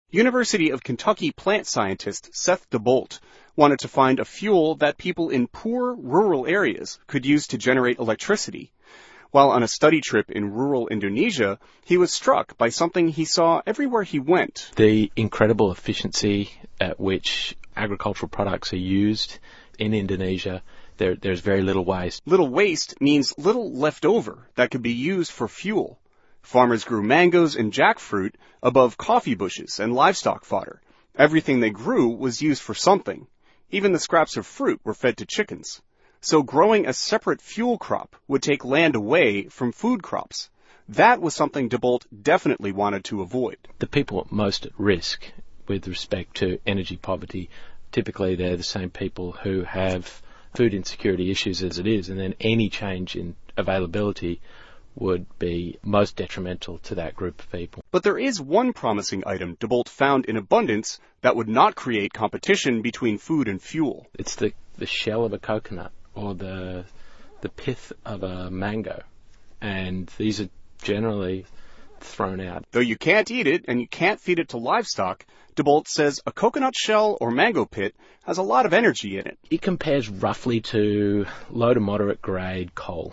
University of Kentucky plant scientist Seth DeBolt wanted to find a fuel that people in poor rural areas could use to generate electricity. While on a study trip in rural Indonesia, he was struck by something he saw everywhere he went. The incredible efficiency at which agricultural products are used in Indonesia. There's very little waste. Little waste means little left over that could be used for fuel. Farmers grew mangoes and jackfruit above coffee bushes and livestock fodder. Everything they grew was used for something. Even the scraps of fruit were fed to chickens. So growing a separate fuel crop would take land away from food crops. That was something DeBolt definitely wanted to avoid. The people most at risk with respect to energy poverty, typically they're the same people who have food insecurity issues as it is, and then any change in availability would be most detrimental to that group of people. But there is one promising item DeBolt found in abundance that would not create competition between food and fuel. It's the shell of a coconut or the pith of a mango, and these are generally thrown out. Though you can't eat it and you can't feed it to livestock, DeBolt says a coconut shell or mango pit has a lot of energy in it. It compares roughly to low to moderate grade coal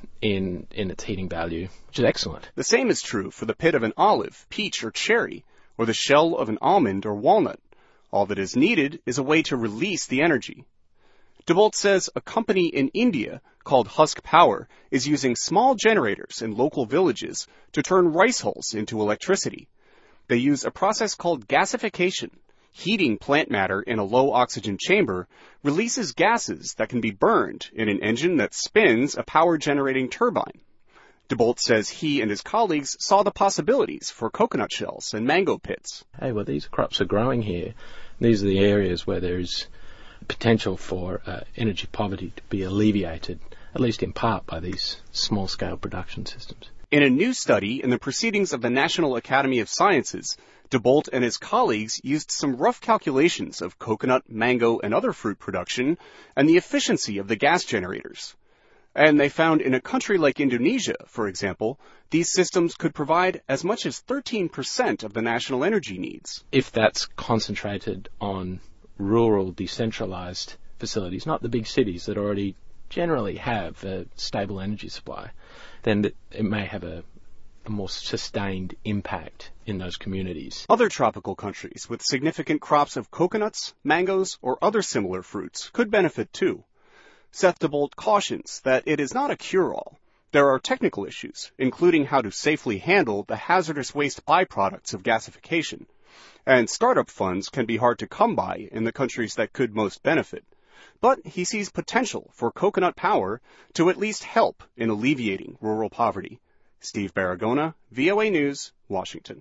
in its heating value, which is excellent. The same is true for the pit of an olive, peach, or cherry, or the shell of an almond or walnut. All that is needed is a way to release the energy. DeBolt says a company in India called Husk Power is using small generators in local villages to turn rice hulls into electricity. They use a process called gasification. Heating plant matter in a low-oxygen chamber releases gases that can be burned in an engine that spins a power-generating turbine. DeBolt says he and his colleagues saw the possibilities for coconut shells and mango pits. Hey, well, these crops are growing here. These are the areas where there's potential for energy poverty to be alleviated, at least in part, by these small-scale production systems. In a new study in the Proceedings of the National Academy of Sciences, DeBolt and his colleagues used some rough calculations of coconut, mango, and other fruit production and the efficiency of the gas generators. And they found in a country like Indonesia, for example, these systems could provide as much as 13% of the national energy needs. If that's concentrated on rural, decentralized facilities, not the big cities that already generally have a stable energy supply, then it may have a more sustained impact in those communities. Other tropical countries with significant crops of coconuts, mangoes, or other similar fruits could benefit too. Seth DeBolt cautions that it is not a cure-all. There are technical issues, including how to safely handle the hazardous waste byproducts of gasification. And startup funds can be hard to come by in the countries that could most benefit. But he sees potential for coconut power to at least help in alleviating rural poverty. Steve Baragona, VOA News, Washington.